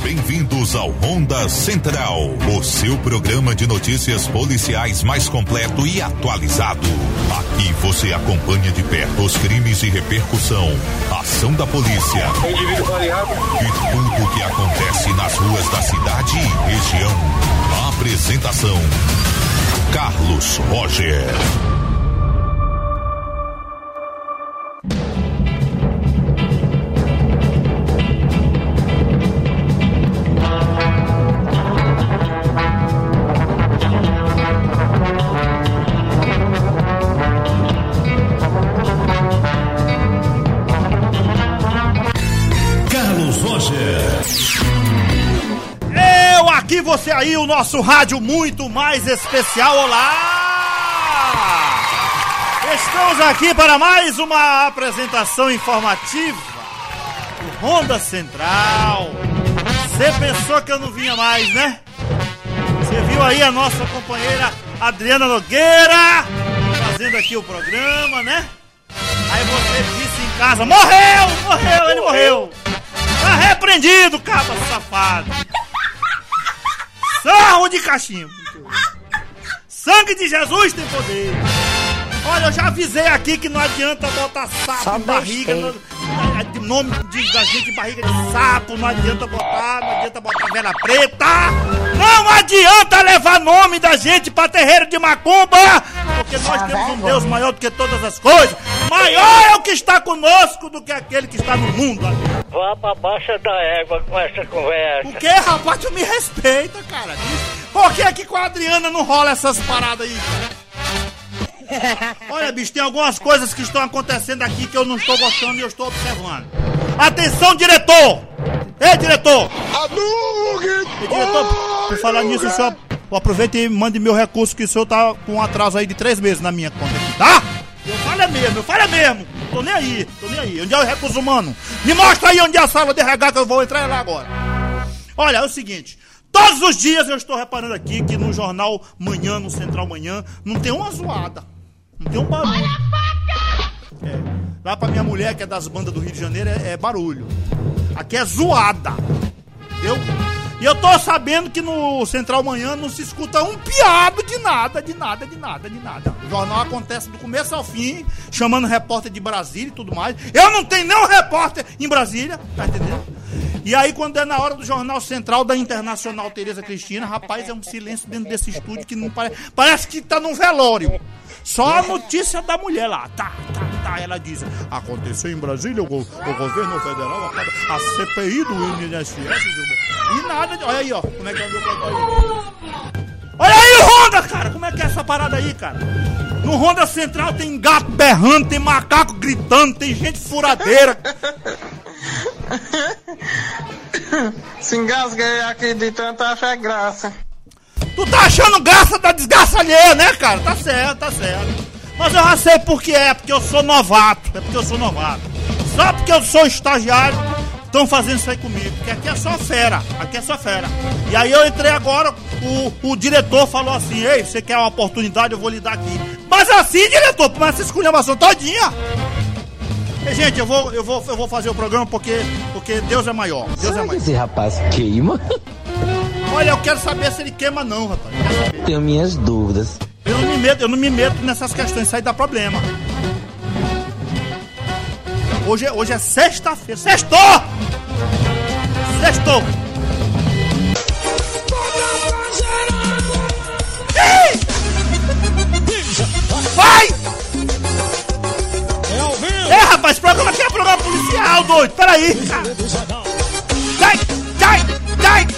Bem-vindos ao Ronda Central, o seu programa de notícias policiais mais completo e atualizado. Aqui você acompanha de perto os crimes e repercussão, ação da polícia e tudo o que acontece nas ruas da cidade e região. A apresentação: Carlos Roger. Você aí, o nosso rádio muito mais especial. Olá! Estamos aqui para mais uma apresentação informativa do Ronda Central. Você pensou que eu não vinha mais, né? Você viu aí a nossa companheira Adriana Nogueira fazendo aqui o programa, né? Aí você disse em casa: ele morreu! Tá repreendido, caba safado! Sarro de cachimbo. Sangue de Jesus tem poder. Olha, eu já avisei aqui que não adianta botar sapo em barriga. Nome da gente, barriga de sapo, não adianta botar vela preta. Não adianta levar nome da gente pra terreiro de macumba, porque nós temos um Deus maior do que todas as coisas. Maior é o que está conosco do que aquele que está no mundo. Vá pra baixa da égua com essa conversa. O que, rapaz? Tu me respeita, cara. Por que aqui com a Adriana não rola essas paradas aí, cara? Olha, bicho, tem algumas coisas que estão acontecendo aqui que eu não estou gostando e eu estou observando. Atenção, diretor! Ei, diretor! Ei, diretor, por falar nisso, o senhor aproveita e mande meu recurso, que o senhor tá com um atraso aí de 3 meses na minha conta aqui, tá? Eu falo mesmo. Tô nem aí. Onde é o recurso humano? Me mostra aí onde é a sala de RH que eu vou entrar lá agora. Olha, é o seguinte. Todos os dias eu estou reparando aqui que no jornal Manhã, no Central Manhã, não tem uma zoada. Não tem um barulho. Lá pra minha mulher, que é das bandas do Rio de Janeiro, é barulho. Aqui é zoada. Entendeu? E eu tô sabendo que no Central Manhã não se escuta um piado de nada. O jornal acontece do começo ao fim, chamando repórter de Brasília e tudo mais. Eu não tenho nenhum repórter em Brasília, tá entendendo? E aí, quando é na hora do Jornal Central da Internacional Tereza Cristina, rapaz, é um silêncio dentro desse estúdio que não parece que tá num velório. Só a notícia da mulher lá. Tá. Ela diz: aconteceu em Brasília, o governo federal, a CPI do INSS. E nada. Olha aí, ó. Como é que é o meu plantão? Olha aí, Ronda, cara. Como é que é essa parada aí, cara? No Ronda Central tem gato berrando, tem macaco gritando, tem gente furadeira. Se engasguei aqui de tanta fé graça. Tu tá achando graça da desgraça alheia, né, cara? Tá certo. Mas eu já sei por que é, porque eu sou novato. Só porque eu sou estagiário, estão fazendo isso aí comigo. Porque aqui é só fera. E aí eu entrei agora, o diretor falou assim: ei, você quer uma oportunidade, eu vou lhe dar aqui. Mas assim, diretor, por essa esculhambação todinha. E, gente, eu vou fazer o programa porque Deus é maior. Será que esse rapaz queima? Olha, eu quero saber se ele queima não, rapaz. Tenho minhas dúvidas. Eu não me meto nessas questões, isso aí dá problema. Hoje é sexta-feira. Sextou! Vai! Rapaz, esse programa aqui é programa policial, doido. Peraí, cara. Sai!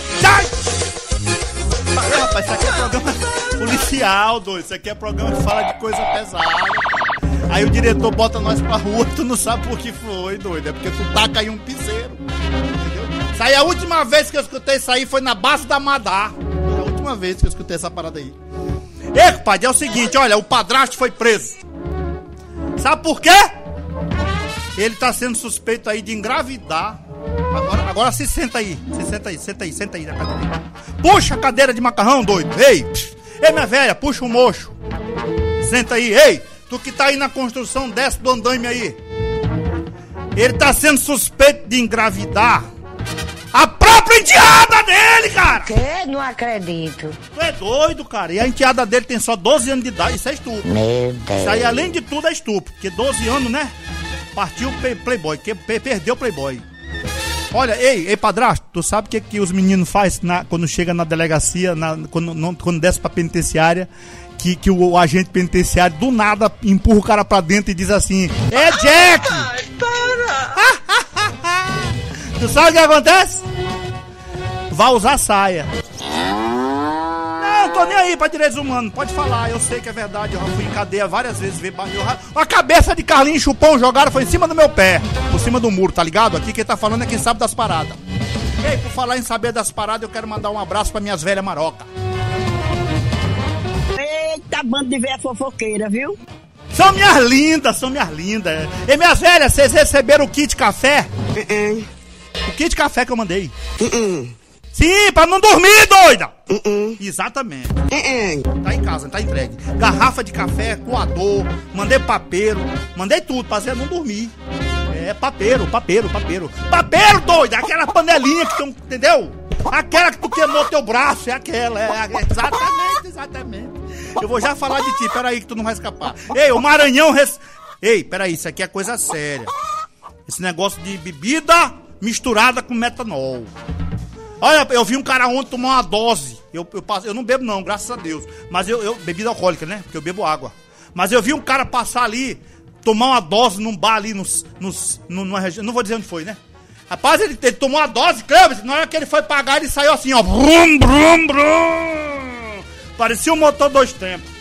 Rapaz, isso aqui é programa policial, doido. Isso aqui é programa que fala de coisa pesada. Aí o diretor bota nós pra rua, tu não sabe por que foi, doido. É porque tu taca aí um piseiro. Entendeu? Isso aí, a última vez que eu escutei isso aí foi na base da Madá. Foi a última vez que eu escutei essa parada aí. Ei, compadre, é o seguinte, olha, o padrasto foi preso. Sabe por quê? Ele tá sendo suspeito aí de engravidar. Agora se senta aí. Senta aí na cadeira. Puxa a cadeira de macarrão, doido. Ei, minha velha, puxa o mocho. Senta aí, ei. Tu que tá aí na construção, desce do andaime aí. Ele tá sendo suspeito de engravidar a própria pra enteada dele, cara! Que? Não acredito. Tu é doido, cara. E a enteada dele tem só 12 anos de idade. Isso é estupro. Meu Deus. Isso aí, além de tudo, é estupro. Porque 12 anos, né? Partiu Playboy. Perdeu Playboy. Olha, ei, padrasto, tu sabe o que os meninos fazem quando chega na delegacia, quando desce pra penitenciária, que o agente penitenciário do nada empurra o cara pra dentro e diz assim: é Jack! Ai, para! Tu sabe o que acontece? Vai usar saia. Não tô nem aí pra direitos humanos, pode falar, eu sei que é verdade, eu já fui em cadeia várias vezes, a cabeça de Carlinhos Chupão jogaram, foi em cima do meu pé, por cima do muro, tá ligado? Aqui quem tá falando é quem sabe das paradas. Ei, por falar em saber das paradas, eu quero mandar um abraço pra minhas velhas marocas. Eita, bando de velha fofoqueira, viu? São minhas lindas. E minhas velhas, vocês receberam o kit café? O kit café que eu mandei. Sim, pra não dormir, doida! Exatamente. Tá em casa, tá entregue. Garrafa de café, coador, mandei papeiro, mandei tudo pra você não dormir. É, papeiro, Papeiro, doida! Aquela panelinha que tu, entendeu? Aquela que tu queimou teu braço, é aquela. Exatamente. Eu vou já falar de ti, peraí que tu não vai escapar. Ei, o Maranhão... Ei, peraí, isso aqui é coisa séria. Esse negócio de bebida misturada com metanol. Olha, eu vi um cara ontem tomar uma dose. Eu não bebo não, graças a Deus. Mas eu bebida alcoólica, né? Porque eu bebo água. Mas eu vi um cara passar ali, tomar uma dose num bar ali numa região. Não vou dizer onde foi, né? Rapaz, ele tomou uma dose, Cleber. Na hora que ele foi pagar, ele saiu assim, ó. Brum, brum, brum. Parecia um motor 2 tempos.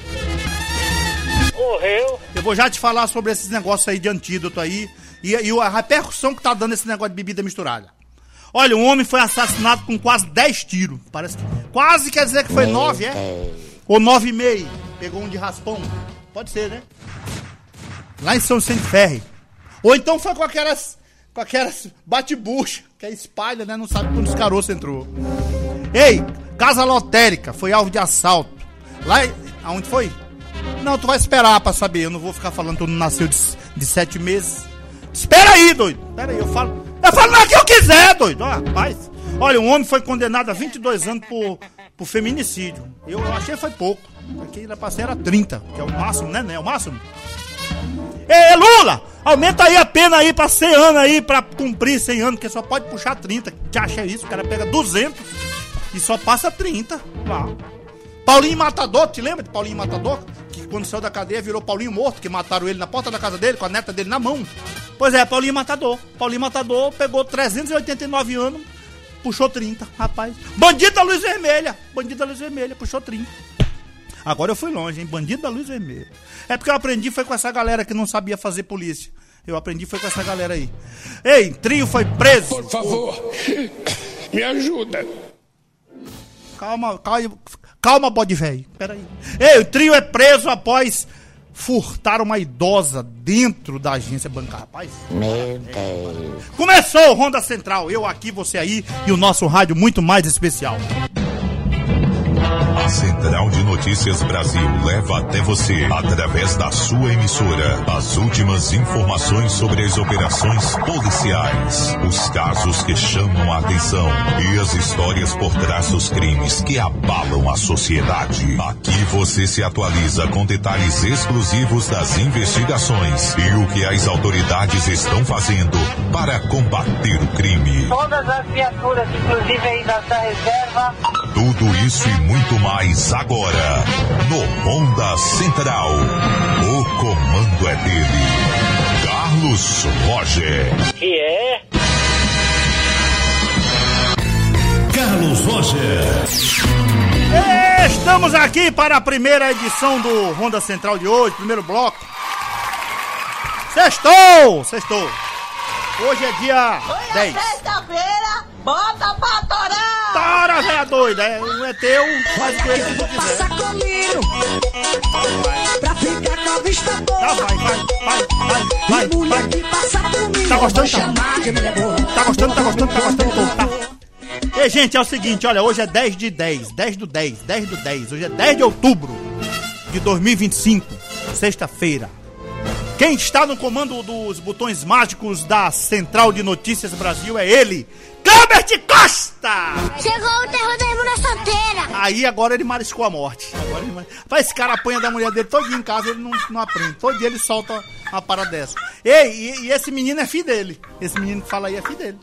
Morreu. Eu vou já te falar sobre esses negócios aí de antídoto aí. E a repercussão que tá dando esse negócio de bebida misturada. Olha, um homem foi assassinado com quase 10 tiros. Parece que... Quase quer dizer que foi 9, é? Ou 9,5. Pegou um de raspão. Pode ser, né? Lá em São Vicente Ferre. Ou então foi com aquelas bate-bucha, que é espalha, né? Não sabe quando os caroços entrou. Ei, casa lotérica, foi alvo de assalto. Lá, aonde foi? Não, tu vai esperar pra saber. Eu não vou ficar falando que tu não nasceu de 7 meses. Espera aí, doido. Espera aí, eu falo na que eu quiser, doido. Ah, rapaz. Olha, um homem foi condenado a 22 anos por feminicídio. Eu achei que foi pouco. Aqui na passei era 30, que é o máximo, né? É o máximo. Ei, Lula, aumenta aí a pena aí pra 100 anos aí, pra cumprir 100 anos, porque só pode puxar 30. Que acha isso? O cara pega 200 e só passa 30. Lá. Paulinho Matador, te lembra de Paulinho Matador? Que quando saiu da cadeia virou Paulinho Morto, que mataram ele na porta da casa dele, com a neta dele na mão. Pois é, Paulinho Matador. Paulinho Matador pegou 389 anos, puxou 30, rapaz. Bandido da Luz Vermelha, puxou 30. Agora eu fui longe, hein? Bandido da Luz Vermelha. É porque eu aprendi foi com essa galera que não sabia fazer polícia. Eu aprendi foi com essa galera aí. Ei, trio foi preso. Por favor, me ajuda. Calma, bode velho. Peraí. Ei, o trio é preso após furtar uma idosa dentro da agência bancária. Rapaz. Meu Deus. Começou o Ronda Central. Eu aqui, você aí e o nosso rádio muito mais especial. A Central de Notícias Brasil leva até você, através da sua emissora, as últimas informações sobre as operações policiais, os casos que chamam a atenção e as histórias por trás dos crimes que abalam a sociedade. Aqui você se atualiza com detalhes exclusivos das investigações e o que as autoridades estão fazendo para combater o crime. Todas as viaturas, inclusive aí da reserva. Tudo isso e muito mais agora, no Ronda Central. O comando é dele, Carlos Roger. Que é? Carlos Roger. Estamos aqui para a primeira edição do Ronda Central de hoje, primeiro bloco. Sextou! Hoje é dia 10. Hoje é sexta-feira, bota pra torar! Tora, velha doida, não é teu, faz o que ele quiser. Passa comigo, pra ficar com a vista boa. Tá, vai. Mulher que passa comigo, Tá gostando, tá? Tá gostando, tá? Ei, gente, é o seguinte, olha, hoje é 10 do 10. Hoje é 10 de outubro de 2025, sexta-feira. Quem está no comando dos botões mágicos da Central de Notícias Brasil é ele, Cleber Costa! Chegou o terror da irmã solteira! Aí agora ele mariscou a morte. Mas esse cara apanha da mulher dele todo dia em casa, ele não aprende. Todo dia ele solta uma parada dessa. Ei, e esse menino é filho dele. Esse menino que fala aí é filho dele.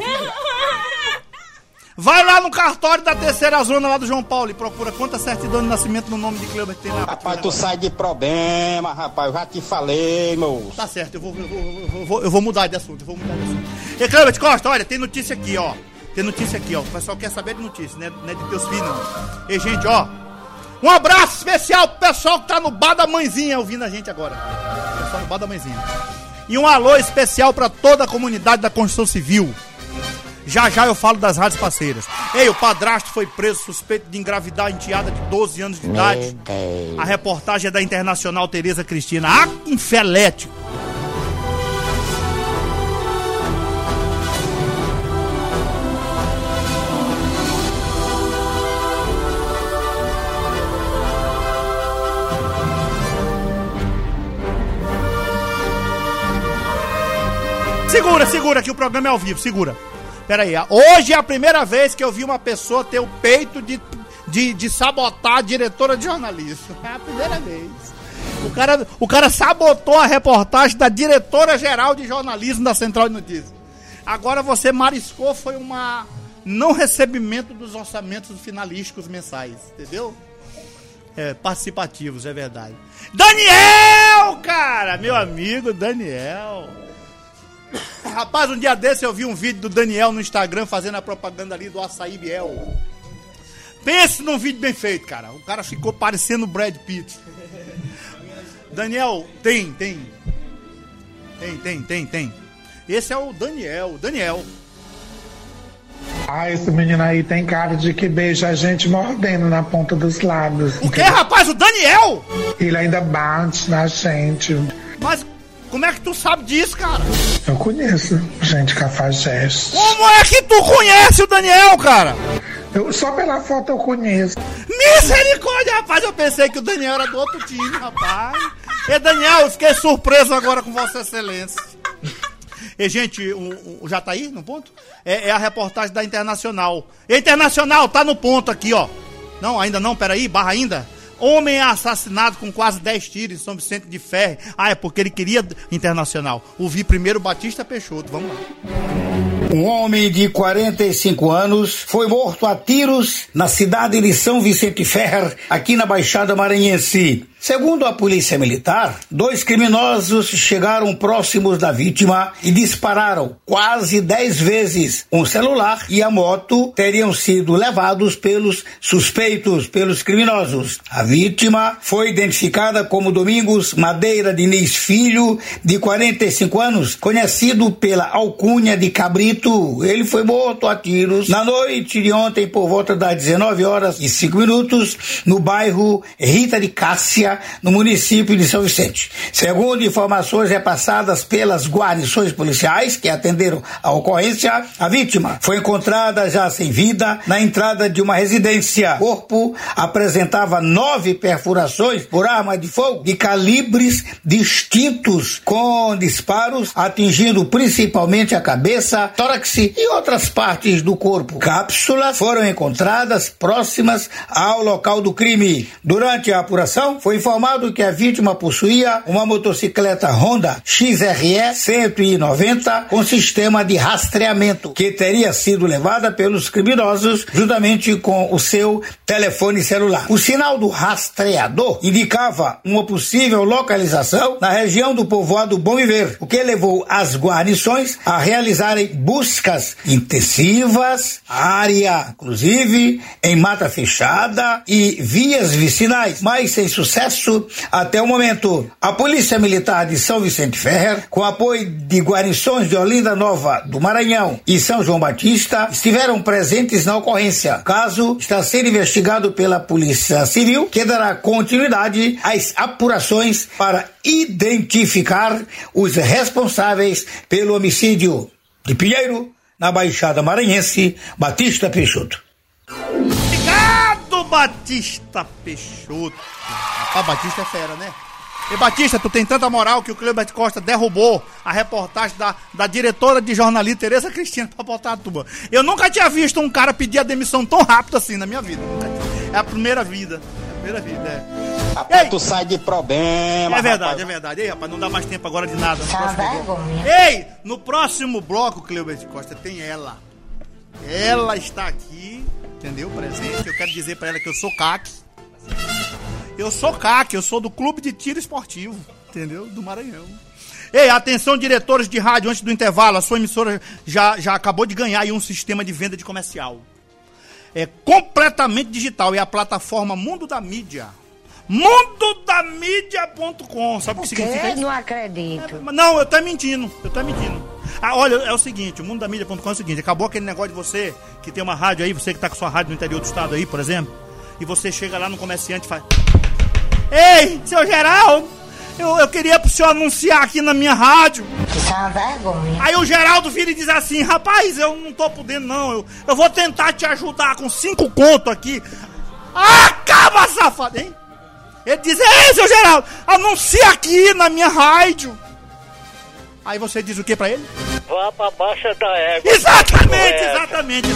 Vai lá no cartório da terceira zona lá do João Paulo e procura quanta certidão de nascimento no nome de Cleber que tem lá. Rapaz, tu sai de problema, rapaz. Eu já te falei, moço. Tá certo, eu vou mudar de assunto. E Cleber Costa, olha, tem notícia aqui, ó. O pessoal quer saber de notícia, né? Não é de teus filhos, não. E, gente, ó. Um abraço especial pro pessoal que tá no bar da mãezinha ouvindo a gente agora. O pessoal no bar da mãezinha. E um alô especial pra toda a comunidade da Construção Civil. Já eu falo das rádios parceiras. Ei, o padrasto foi preso suspeito de engravidar a enteada de 12 anos de idade. A reportagem é da Internacional Tereza Cristina. Ah, infelético. Segura que o programa é ao vivo, segura. Pera aí, hoje é a primeira vez que eu vi uma pessoa ter o peito de sabotar a diretora de jornalismo. É a primeira vez. O cara sabotou a reportagem da diretora-geral de jornalismo da Central de Notícias. Agora você mariscou, foi uma não recebimento dos orçamentos finalísticos mensais, entendeu? Participativos, é verdade. Daniel, cara, meu amigo Daniel. Rapaz, um dia desse eu vi um vídeo do Daniel no Instagram fazendo a propaganda ali do Açaí Biel. Pense num vídeo bem feito, cara. O cara ficou parecendo o Brad Pitt. Daniel, tem. Esse é o Daniel. Ah, esse menino aí tem cara de que beija a gente mordendo na ponta dos lábios. O que, rapaz? O Daniel? Ele ainda bate na gente. Mas como é que tu sabe disso, cara? Eu conheço gente cafajeste. Como é que tu conhece o Daniel, cara? Só pela foto eu conheço. Misericórdia, rapaz, eu pensei que o Daniel era do outro time, rapaz. E Daniel, eu fiquei surpreso agora com Vossa Excelência. E, gente, já tá aí no ponto? É a reportagem da Internacional. Internacional, tá no ponto aqui, ó. Não, ainda não, peraí, barra ainda. Homem é assassinado com quase 10 tiros em São Vicente de Ferre. Ah, é porque ele queria Internacional. Ouvi primeiro Batista Peixoto, vamos lá. Um homem de 45 anos foi morto a tiros na cidade de São Vicente de Ferre, aqui na Baixada Maranhense. Segundo a polícia militar, 2 criminosos chegaram próximos da vítima e dispararam quase 10 vezes. Um celular e a moto teriam sido levados pelos suspeitos, pelos criminosos. A vítima foi identificada como Domingos Madeira Diniz Filho, de 45 anos, conhecido pela alcunha de Cabrito. Ele foi morto a tiros na noite de ontem por volta das 19h05, no bairro Rita de Cássia, no município de São Vicente. Segundo informações repassadas pelas guarnições policiais que atenderam a ocorrência, a vítima foi encontrada já sem vida na entrada de uma residência. O corpo apresentava 9 perfurações por arma de fogo de calibres distintos, com disparos atingindo principalmente a cabeça, tórax e outras partes do corpo. Cápsulas foram encontradas próximas ao local do crime. Durante a apuração, foi informado que a vítima possuía uma motocicleta Honda XRE 190 com sistema de rastreamento, que teria sido levada pelos criminosos juntamente com o seu telefone celular. O sinal do rastreador indicava uma possível localização na região do povoado Bom Viver, o que levou as guarnições a realizarem buscas intensivas, área, inclusive, em mata fechada e vias vicinais, mas sem sucesso até o momento. A Polícia Militar de São Vicente de Ferre, com apoio de guarnições de Olinda Nova, do Maranhão e São João Batista, estiveram presentes na ocorrência. O caso está sendo investigado pela Polícia Civil, que dará continuidade às apurações para identificar os responsáveis pelo homicídio. De Pinheiro, na Baixada Maranhense, Batista Peixoto. Obrigado, Batista Peixoto. Rapaz, Batista é fera, né? E Batista, tu tem tanta moral que o Cleber Costa derrubou a reportagem da diretora de jornalismo, Tereza Cristina, pra botar a tuba. Eu nunca tinha visto um cara pedir a demissão tão rápido assim na minha vida. É a primeira vida. Rapaz, tu sai de problema. É verdade, rapaz. é verdade. Ei, rapaz, não dá mais tempo agora de nada. Ei, no próximo bloco, Cleber Costa, tem ela. Ela está aqui, entendeu? Presente. Eu quero dizer pra ela que eu sou CAC. Eu sou do Clube de Tiro Esportivo, entendeu? Do Maranhão. Ei, atenção, diretores de rádio, antes do intervalo, a sua emissora já acabou de ganhar aí um sistema de venda de comercial. É completamente digital, é a plataforma Mundo da Mídia. Mundodamídia.com. Sabe o que significa isso? Não acredito. Não, eu tô mentindo. Olha, é o seguinte, o Mundodamídia.com é o seguinte, acabou aquele negócio de você que tem uma rádio aí, você que tá com sua rádio no interior do estado aí, por exemplo, e você chega lá no comerciante e faz: ei, seu Geraldo, eu queria pro senhor anunciar aqui na minha rádio. Isso é uma vergonha. Aí o Geraldo vira e diz assim: rapaz, eu não tô podendo não, eu vou tentar te ajudar com 5 contos aqui. Acaba, safado, hein? Ele diz: ei, seu Geraldo, anuncia aqui na minha rádio. Aí você diz o que pra ele? Vá pra baixa da égua. Exatamente.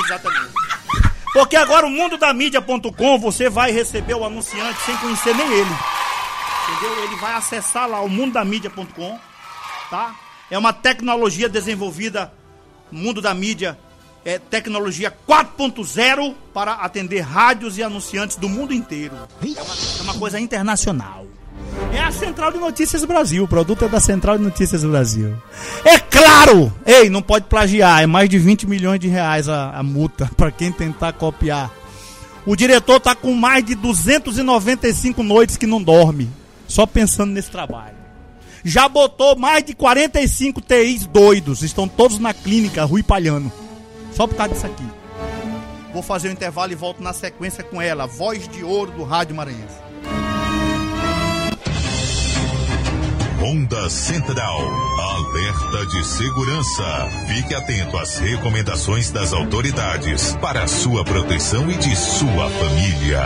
Porque agora o mundodamídia.com você vai receber o anunciante sem conhecer nem ele. Entendeu? Ele vai acessar lá o mundodamídia.com, tá? É uma tecnologia desenvolvida, Mundo da Mídia, é tecnologia 4.0 para atender rádios e anunciantes do mundo inteiro. É uma coisa internacional. É a Central de Notícias Brasil, o produto é da Central de Notícias Brasil. É claro! Ei, não pode plagiar, é mais de 20 milhões de reais a multa para quem tentar copiar. O diretor tá com mais de 295 noites que não dorme, só pensando nesse trabalho. Já botou mais de 45 TIs doidos, estão todos na clínica Rui Palhano, só por causa disso aqui. Vou fazer o intervalo e volto na sequência com ela, voz de ouro do Rádio Maranhense. Onda Central, alerta de segurança. Fique atento às recomendações das autoridades para a sua proteção e de sua família.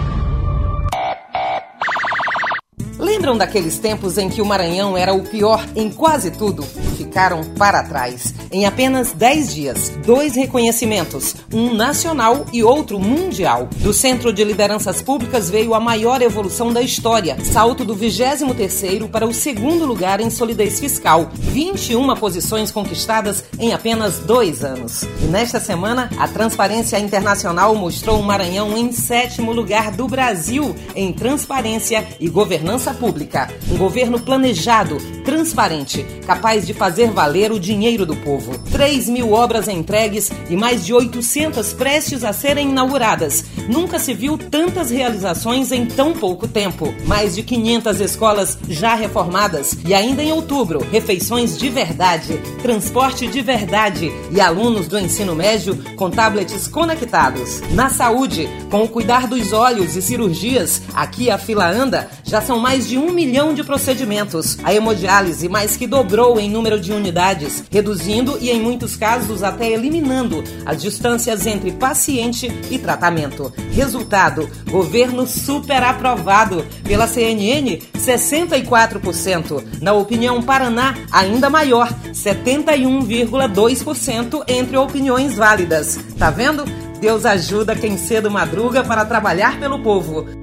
Lembram daqueles tempos em que o Maranhão era o pior em quase tudo? Ficaram para trás. Em apenas 10 dias, 2 reconhecimentos, um nacional e outro mundial. Do Centro de Lideranças Públicas veio a maior evolução da história. Salto do 23º para o 2º lugar em solidez fiscal. 21 posições conquistadas em apenas 2 anos. E nesta semana, a Transparência Internacional mostrou o Maranhão em 7º lugar do Brasil em transparência e governança pública. Um governo planejado, transparente, capaz de fazer valer o dinheiro do povo. 3.000 obras entregues e mais de 800 prestes a serem inauguradas. Nunca se viu tantas realizações em tão pouco tempo. Mais de 500 escolas já reformadas e ainda em outubro, refeições de verdade, transporte de verdade e alunos do ensino médio com tablets conectados. Na saúde, com o cuidar dos olhos e cirurgias, aqui a fila anda, já são mais de 1 milhão de procedimentos. A hemodiálise mais que dobrou em número de unidades, reduzindo e, em muitos casos, até eliminando as distâncias entre paciente e tratamento. Resultado: governo super aprovado. Pela CNN, 64%. Na opinião Paraná, ainda maior, 71,2% entre opiniões válidas. Tá vendo? Deus ajuda quem cedo madruga para trabalhar pelo povo.